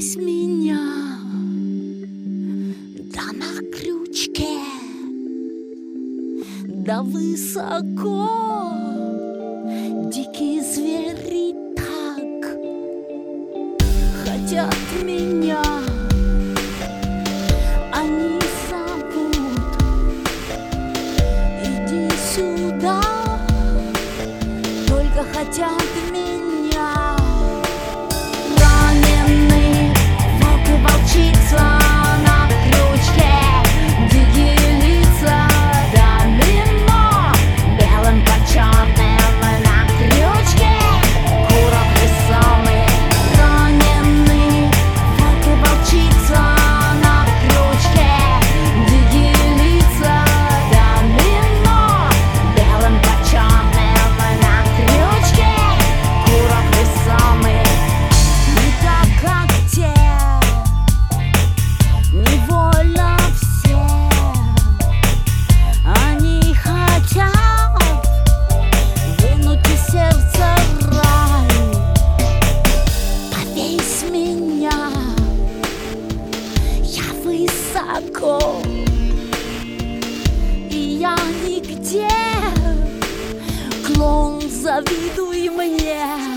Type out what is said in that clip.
Повесь меня, да на крючке, да высоко. Дикие звери так хотят меня, они зовут: иди сюда, только хотят меня. Раненый волк и волчица на крючке, дикие лица, домино, белым по черным на крючке, курок весомый. Раненый волк и волчица на крючке, дикие лица, домино, белым по черным на крючке, курок весомый. Не так, как те, невольно все они хотят вынуть из сердца рай. Повесь меня, я высоко, и я нигде. Клоун, завидуй мне.